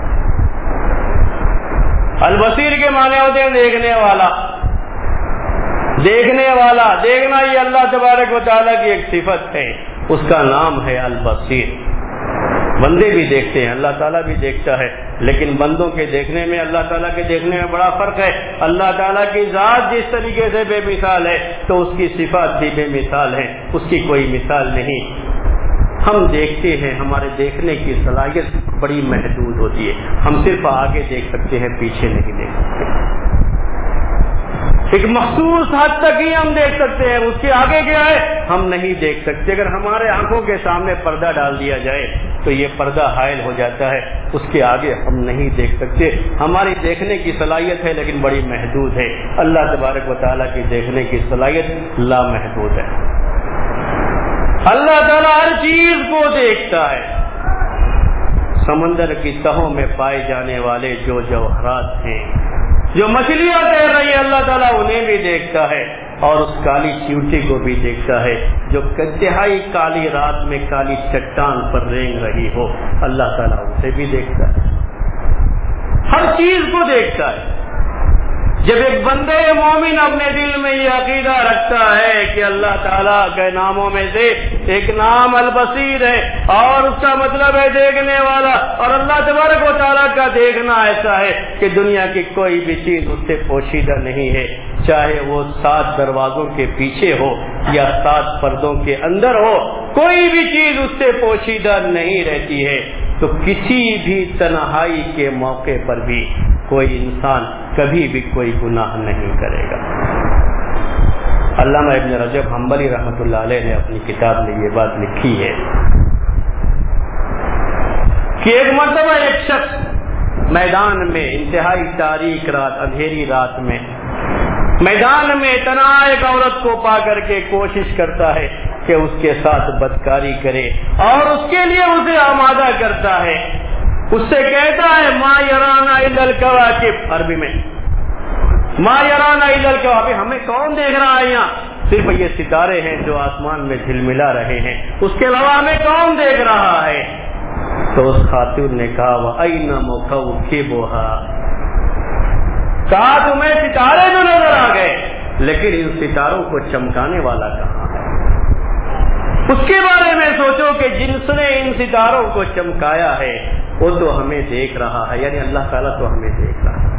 البصیر کے معنی ہوتے ہیں دیکھنے والا، دیکھنے والا، دیکھنا یہ اللہ تبارک و تعالیٰ کی ایک صفت ہے، اس کا نام ہے البصیر۔ بندے بھی دیکھتے ہیں، اللہ تعالیٰ بھی دیکھتا ہے، لیکن بندوں کے دیکھنے میں اللہ تعالیٰ کے دیکھنے میں بڑا فرق ہے۔ اللہ تعالیٰ کی ذات جس طریقے سے بے مثال ہے تو اس کی صفات بھی بے مثال ہے، اس کی کوئی مثال نہیں۔ ہم دیکھتے ہیں، ہمارے دیکھنے کی صلاحیت بڑی محدود ہوتی ہے، ہم صرف آگے دیکھ سکتے ہیں، پیچھے نہیں دیکھ سکتے۔ ایک مخصوص حد تک ہی ہم دیکھ سکتے ہیں، اس کے آگے کیا ہے ہم نہیں دیکھ سکتے۔ اگر ہمارے آنکھوں کے سامنے پردہ ڈال دیا جائے تو یہ پردہ حائل ہو جاتا ہے، اس کے آگے ہم نہیں دیکھ سکتے۔ ہماری دیکھنے کی صلاحیت ہے لیکن بڑی محدود ہے، اللہ تبارک و تعالیٰ کی دیکھنے کی صلاحیت لامحدود ہے۔ اللہ تعالیٰ ہر چیز کو دیکھتا ہے، سمندر کی تہوں میں پائے جانے والے جو جوہرات ہیں، جو مچھلیاں تیر رہی ہیں، اللہ تعالیٰ انہیں بھی دیکھتا ہے اور اس کالی چیوٹی کو بھی دیکھتا ہے جو انتہائی کالی رات میں کالی چٹان پر رینگ رہی ہو، اللہ تعالیٰ اسے بھی دیکھتا ہے، ہر چیز کو دیکھتا ہے۔ جب ایک بندے مومن اپنے دل میں یہ عقیدہ رکھتا ہے کہ اللہ تعالیٰ کے ناموں میں سے ایک نام البصیر ہے اور اس کا مطلب ہے دیکھنے والا، اور اللہ تبارک و تعالیٰ کا دیکھنا ایسا ہے کہ دنیا کی کوئی بھی چیز اس سے پوشیدہ نہیں ہے، چاہے وہ سات دروازوں کے پیچھے ہو یا سات پردوں کے اندر ہو، کوئی بھی چیز اس سے پوشیدہ نہیں رہتی ہے۔ تو کسی بھی تنہائی کے موقع پر بھی کوئی انسان کبھی بھی کوئی گناہ نہیں کرے گا۔ علامہ ابن رجب حنبلی رحمۃ اللہ علیہ نے اپنی کتاب میں یہ بات لکھی ہے کہ ایک مرتبہ ایک شخص میدان میں انتہائی تاریک رات، اندھیری رات میں میدان میں تنہا ایک عورت کو پا کر کے کوشش کرتا ہے کہ اس کے ساتھ بدکاری کرے اور اس کے لیے اسے آمادہ کرتا ہے، اس سے کہتا ہے ما یرانا الا الکواکب، عربی میں ما یرانا الا الکواکب، ہمیں کون دیکھ رہا ہے یہاں؟ صرف یہ ستارے ہیں جو آسمان میں جھلملا رہے ہیں، اس کے علاوہ ہمیں کون دیکھ رہا ہے؟ تو اس خاتون نے کہا وَأَيْنَ مُكَوْكِبُهَا، کہا تمہیں ستارے تو نظر آ گئے لیکن ان ستاروں کو چمکانے والا کہاں ہے؟ اس کے بارے میں سوچو کہ جس نے ان ستاروں کو چمکایا ہے وہ تو ہمیں دیکھ رہا ہے، یعنی اللہ تعالیٰ تو ہمیں دیکھ رہا ہے۔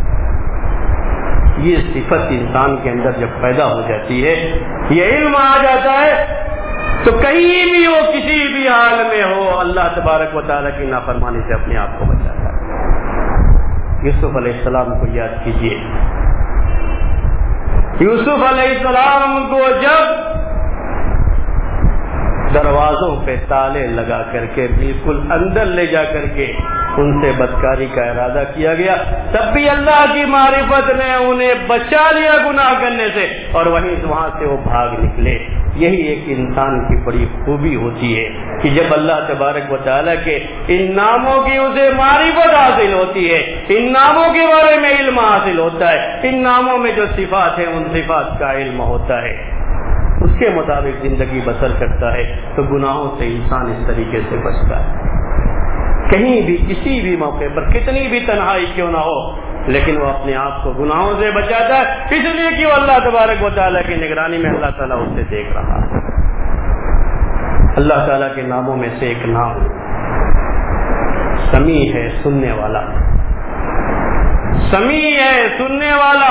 یہ صفت انسان کے اندر جب پیدا ہو جاتی ہے، یہ علم آ جاتا ہے، تو کہیں بھی ہو، کسی بھی حال میں ہو، اللہ تبارک و تعالیٰ کی نافرمانی سے اپنے آپ کو بچاتا ہے۔ یوسف علیہ السلام کو یاد کیجیے، یوسف علیہ السلام کو جب دروازوں پہ تالے لگا کر کے بالکل اندر لے جا کر کے ان سے بدکاری کا ارادہ کیا گیا، تب بھی اللہ کی معرفت نے انہیں بچا لیا گناہ کرنے سے، اور وہیں وہاں سے وہ بھاگ نکلے۔ یہی ایک انسان کی بڑی خوبی ہوتی ہے کہ جب اللہ تبارک و تعالیٰ کے ان ناموں کی اسے معرفت حاصل ہوتی ہے، ان ناموں کے بارے میں علم حاصل ہوتا ہے، ان ناموں میں جو صفات ہیں ان صفات کا علم ہوتا ہے، اس کے مطابق زندگی بسر کرتا ہے، تو گناہوں سے انسان اس طریقے سے بچتا ہے۔ کہیں بھی کسی بھی موقع پر کتنی بھی تنہائی کیوں نہ ہو، لیکن وہ اپنے آپ کو گناہوں سے بچاتا ہے، اس لیے کہ وہ اللہ تبارک و تعالیٰ کی نگرانی میں اللہ تعالیٰ اسے دیکھ رہا ہے۔ اللہ تعالیٰ کے ناموں میں سے ایک نام سمیع ہے، سننے والا، سمیع ہے، سننے والا۔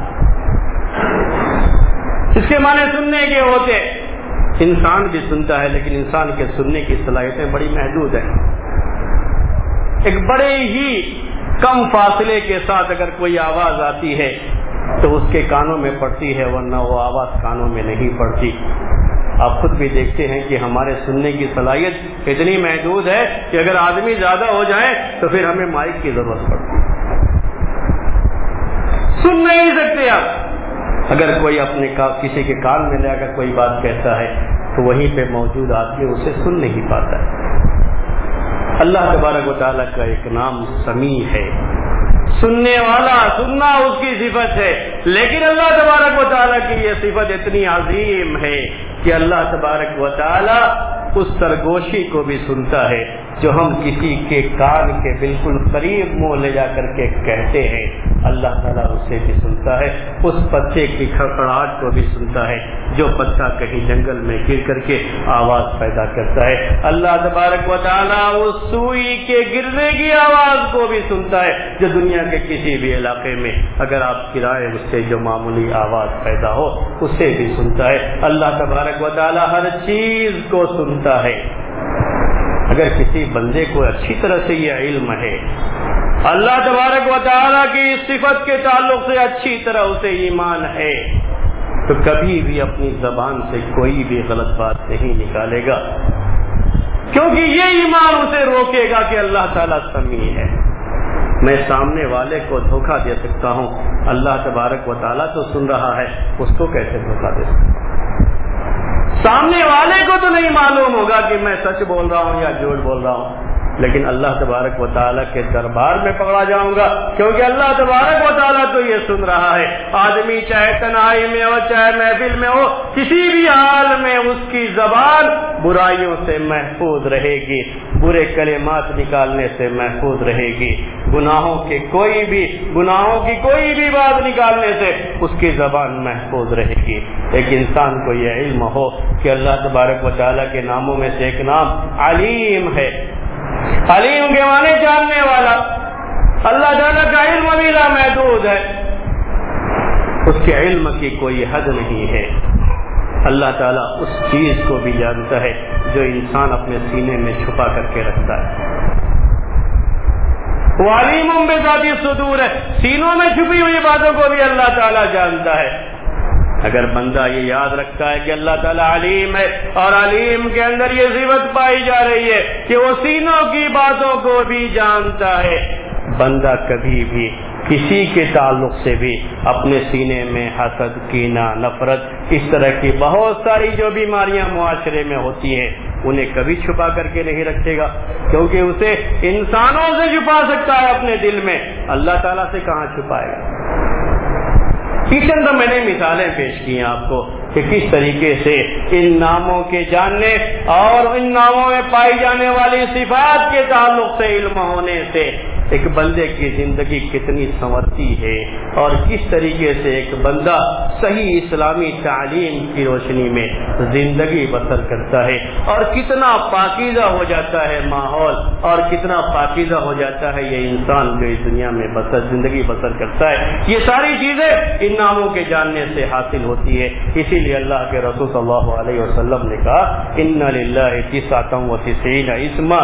اس کے معنی سننے کے ہوتے، انسان بھی سنتا ہے لیکن انسان کے سننے کی صلاحیتیں بڑی محدود ہیں۔ ایک بڑے ہی کم فاصلے کے ساتھ اگر کوئی آواز آتی ہے تو اس کے کانوں میں پڑتی ہے، ورنہ وہ آواز کانوں میں نہیں پڑتی۔ آپ خود بھی دیکھتے ہیں کہ ہمارے سننے کی صلاحیت اتنی محدود ہے کہ اگر آدمی زیادہ ہو جائے تو پھر ہمیں مائک کی ضرورت پڑتی ہے، سن نہیں سکتے آپ۔ اگر کوئی اپنے کسی کے کان میں لے کر کوئی بات کہتا ہے تو وہیں پہ موجود آدمی اسے سن نہیں پاتا ہے۔ اللہ تبارک و تعالیٰ کا ایک نام سمیع ہے، سننے والا، سننا اس کی صفت ہے، لیکن اللہ تبارک و تعالیٰ کی یہ صفت اتنی عظیم ہے کہ اللہ تبارک و تعالیٰ اس سرگوشی کو بھی سنتا ہے جو ہم کسی کے کان کے بالکل قریب منہ لے جا کر کے کہتے ہیں، اللہ تعالیٰ اسے بھی سنتا ہے۔ اس پتے کی کھڑکھڑاہٹ کو بھی سنتا ہے جو پتا کہیں جنگل میں گر کر کے آواز پیدا کرتا ہے۔ اللہ تبارک و تعالیٰ اس سوئی کے گرنے کی آواز کو بھی سنتا ہے جو دنیا کے کسی بھی علاقے میں اگر آپ گرائیں اس سے جو معمولی آواز پیدا ہو اسے بھی سنتا ہے۔ اللہ تبارک و تعالیٰ ہر چیز کو سنتا ہے۔ اگر کسی بندے کو اچھی طرح سے یہ علم ہے، اللہ تبارک و تعالیٰ کی اس صفت کے تعلق سے اچھی طرح اسے ایمان ہے، تو کبھی بھی اپنی زبان سے کوئی بھی غلط بات نہیں نکالے گا، کیونکہ یہ ایمان اسے روکے گا کہ اللہ تعالیٰ سمیع ہے۔ میں سامنے والے کو دھوکہ دے سکتا ہوں، اللہ تبارک و تعالیٰ تو سن رہا ہے، اس کو کیسے دھوکہ دے سکتا ہوں؟ سامنے والے کو تو نہیں معلوم ہوگا کہ میں سچ بول رہا ہوں یا جھوٹ بول رہا ہوں، لیکن اللہ تبارک و تعالیٰ کے دربار میں پکڑا جاؤں گا، کیونکہ اللہ تبارک و تعالیٰ تو یہ سن رہا ہے۔ آدمی چاہے تنہائی میں ہو چاہے محفل میں ہو، کسی بھی حال میں اس کی زبان برائیوں سے محفوظ رہے گی، برے کلمات نکالنے سے محفوظ رہے گی، گناہوں کے کوئی بھی گناہوں کی کوئی بھی بات نکالنے سے اس کی زبان محفوظ رہے گی۔ ایک انسان کو یہ علم ہو کہ اللہ تبارک و تعالیٰ کے ناموں میں سے ایک نام علیم ہے، علیم کے معنی جاننے والا۔ اللہ تعالیٰ کا علم بھی لامحدود ہے، اس کے علم کی کوئی حد نہیں ہے۔ اللہ تعالیٰ اس چیز کو بھی جانتا ہے جو انسان اپنے سینے میں چھپا کر کے رکھتا ہے۔ وہ علیم بذات الصدور ہے، سینوں میں چھپی ہوئی باتوں کو بھی اللہ تعالیٰ جانتا ہے۔ اگر بندہ یہ یاد رکھتا ہے کہ اللہ تعالیٰ علیم ہے اور علیم کے اندر یہ صفت پائی جا رہی ہے کہ وہ سینوں کی باتوں کو بھی جانتا ہے، بندہ کبھی بھی کسی کے تعلق سے بھی اپنے سینے میں حسد، کینہ، نفرت، اس طرح کی بہت ساری جو بیماریاں معاشرے میں ہوتی ہیں انہیں کبھی چھپا کر کے نہیں رکھے گا، کیونکہ اسے انسانوں سے چھپا سکتا ہے اپنے دل میں، اللہ تعالیٰ سے کہاں چھپائے گا۔ پیچھے تو میں نے مثالیں پیش کی ہیں آپ کو کہ کس طریقے سے ان ناموں کے جاننے اور ان ناموں میں پائی جانے والی صفات کے تعلق سے علم ہونے سے ایک بندے کی زندگی کتنی سنورتی ہے، اور کس طریقے سے ایک بندہ صحیح اسلامی تعلیم کی روشنی میں زندگی بسر کرتا ہے، اور کتنا پاکیزہ ہو جاتا ہے ماحول، اور کتنا پاکیزہ ہو جاتا ہے یہ انسان جو اس دنیا میں بسر زندگی بسر کرتا ہے۔ یہ ساری چیزیں ان ناموں کے جاننے سے حاصل ہوتی ہے۔ اسی لیے اللہ کے رسول صلی اللہ علیہ وسلم نے کہا ان للہ تسعۃ وتسعین اسما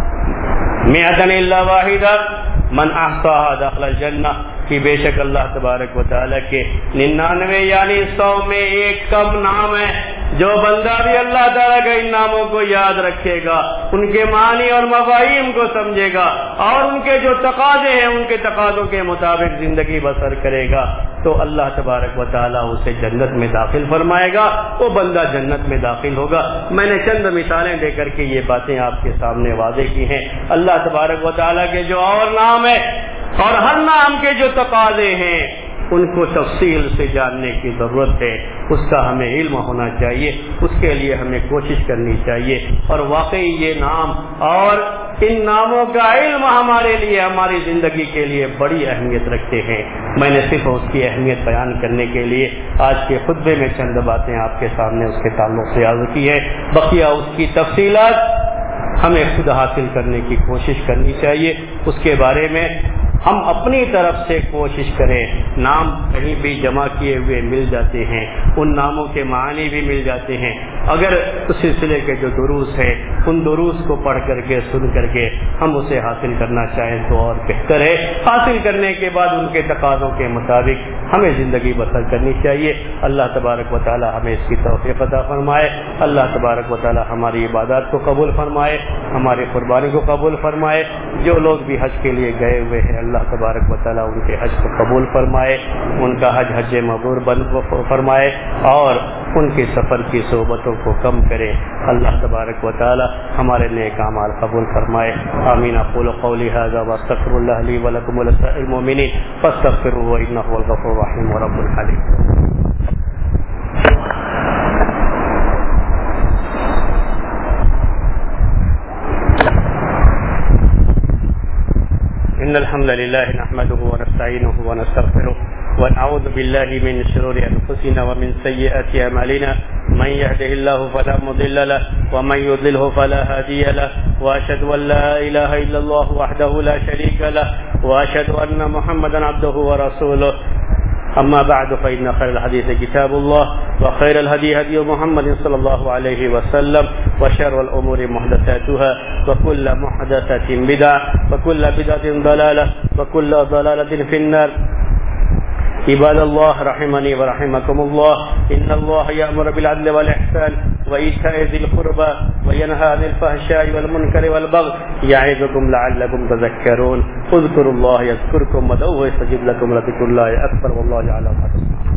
مئۃ الا واحدہ من احصاها دخل الجنہ، کہ بے شک اللہ تبارک و تعالیٰ کے ننانوے یعنی سو میں ایک کم نام ہے، جو بندہ بھی اللہ تعالیٰ کے ان ناموں کو یاد رکھے گا، ان کے معنی اور مفاہیم کو سمجھے گا، اور ان کے جو تقاضے ہیں ان کے تقاضوں کے مطابق زندگی بسر کرے گا، تو اللہ تبارک و تعالیٰ اسے جنت میں داخل فرمائے گا، وہ بندہ جنت میں داخل ہوگا۔ میں نے چند مثالیں دے کر کے یہ باتیں آپ کے سامنے واضح کی ہیں۔ اللہ تبارک و تعالیٰ کے جو اور نام ہے اور ہر نام کے جو تقاضے ہیں ان کو تفصیل سے جاننے کی ضرورت ہے، اس کا ہمیں علم ہونا چاہیے، اس کے لیے ہمیں کوشش کرنی چاہیے، اور واقعی یہ نام اور ان ناموں کا علم ہمارے لیے ہماری زندگی کے لیے بڑی اہمیت رکھتے ہیں۔ میں نے صرف اس کی اہمیت بیان کرنے کے لیے آج کے خطبے میں چند باتیں آپ کے سامنے اس کے تعلق سے عرض کی ہے، بقیہ اس کی تفصیلات ہمیں خود حاصل کرنے کی کوشش کرنی چاہیے۔ اس کے بارے میں ہم اپنی طرف سے کوشش کریں، نام کہیں بھی جمع کیے ہوئے مل جاتے ہیں، ان ناموں کے معنی بھی مل جاتے ہیں، اگر اس سلسلے کے جو دروس ہیں ان دروس کو پڑھ کر کے سن کر کے ہم اسے حاصل کرنا چاہیں تو اور بہتر ہے، حاصل کرنے کے بعد ان کے تقاضوں کے مطابق हमें ज़िंदगी बसर करनी चाहिए। अल्लाह तबारक व तआला हमें इसकी तौफीक अता फरमाए। अल्लाह तबारक व तआला हमारी इबादत को कबूल फरमाए, हमारी कुर्बानी को कबूल फरमाए। जो लोग भी हज के लिए गए हुए हैं अल्लाह तबारक व तआला उनके हज को कबूल फरमाए, उनका हज हज मबरूर बन फरमाए और उनके सफ़र की सोबतों को कम करे। अल्लाह तबारक व तआला हमारे नेक अमाल कबूल फरमाए। आमीन। अक़ूलु क़ौली हाज़ा व अस्तग़फ़िरुल्लाह ली व लकुम व लिसाइरिल मुमिनीन फ़स्तग़फ़िरूहु इन्नहु हुवल गफ़ूरुर रहीम व रब्बुल हलीम। इन्नल हम्दुलिल्लाह नहमदुहु व नस्तईनुहु व नस्तग़फिरुह व नऊज़ु बिल्लाहि मिन शुरूरि अनफुसिना व मिन सय्यिआति अमालिना मन यहदिहिल्लाहु फला मुदिल्ल लहु व मन युद्लिलहु फला हादिय लहु व अशहदु अन ला इलाहा इल्लल्लाहु वहदहु ला शरीका लहु व अशहदु अन्न मुहम्मदन अब्दुहु व रसूलुहु। अम्मा बअद फ़इन्न खैरल हदीस किताबुल्लाह व खैरल हदी हदी मुहम्मद सल्लल्लाहु अलैहि वसल्लम व शर्रल उमूरि मुहदसातुहा व कुल्लु मुहदसतिन बिदअह व कुल्लु बिदअतिन दलालह व कुल्लु दलालतिन फिन्नार। इबादल्लाह रहमनी व रहमकुमुल्लाह इन्नल्लाह यअमुरु बिल अदलि वल इहसान व ईताइ ज़िल क़ुर्बा व यनहा अनिल फ़हशाइ वल मुनकरि वल बग़य यअइज़ुकुम लअल्लकुम तज़क्करून। उज़्कुरुल्लाह यज़्कुरकुम वदऊहु यस्तजिब लकुम व ज़िक्रुल्लाहि अकबर वल्लाहु यअलमु मा तस्नऊन।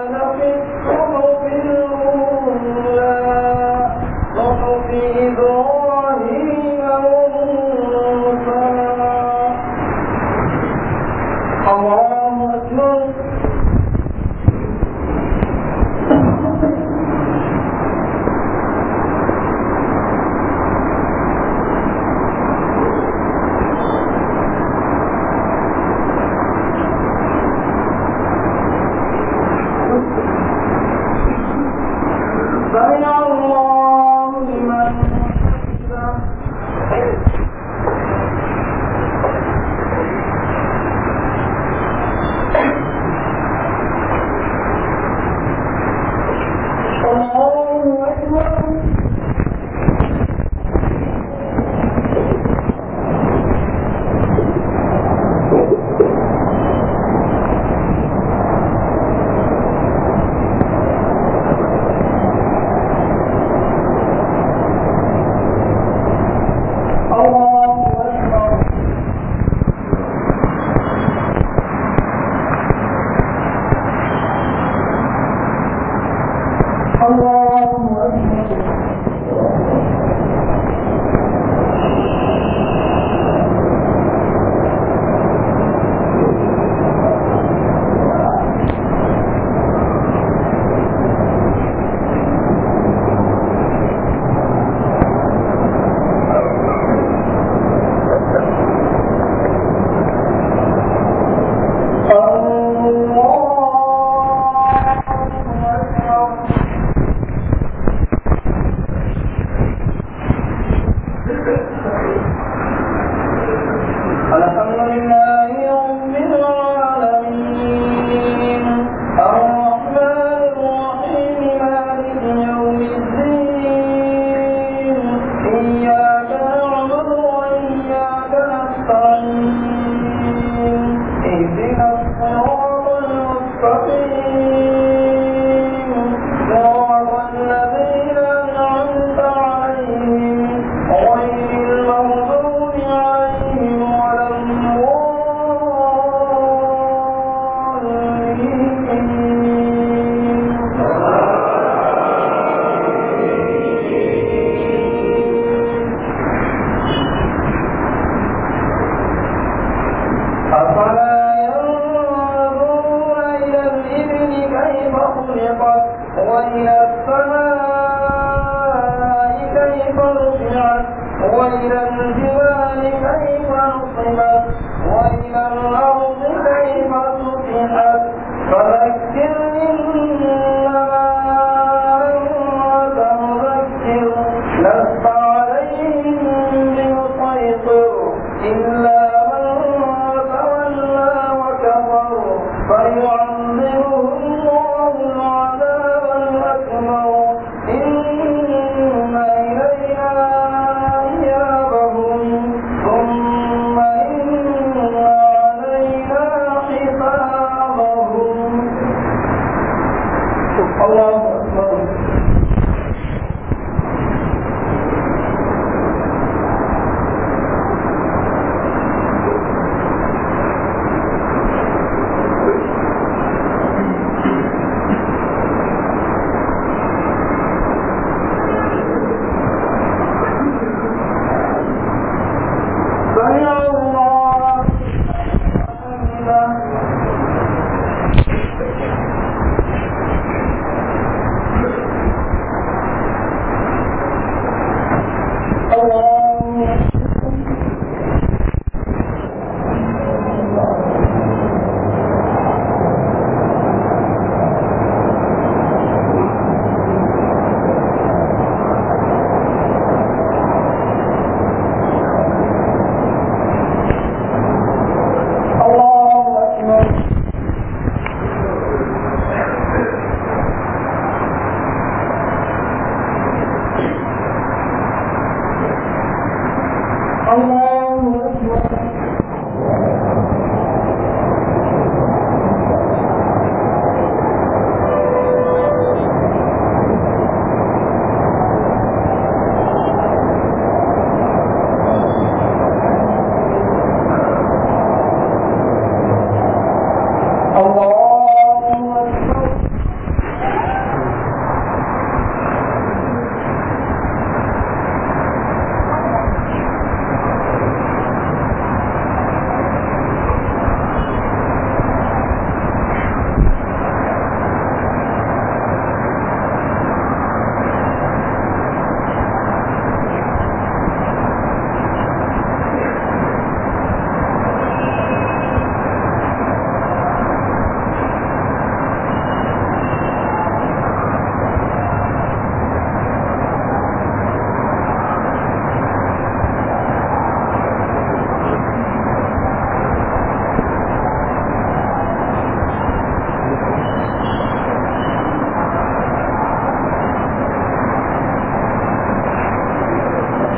إبراهيم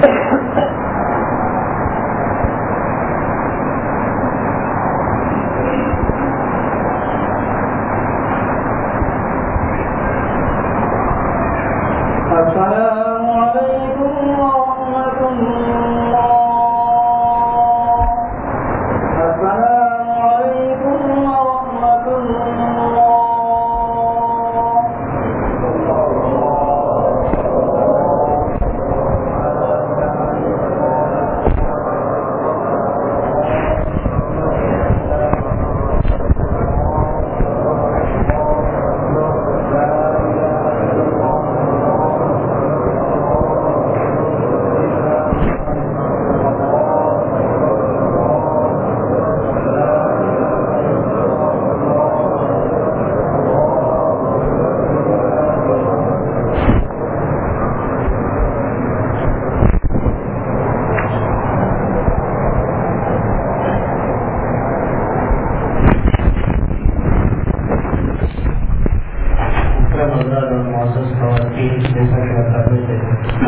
और तीन जैसा कि बताते थे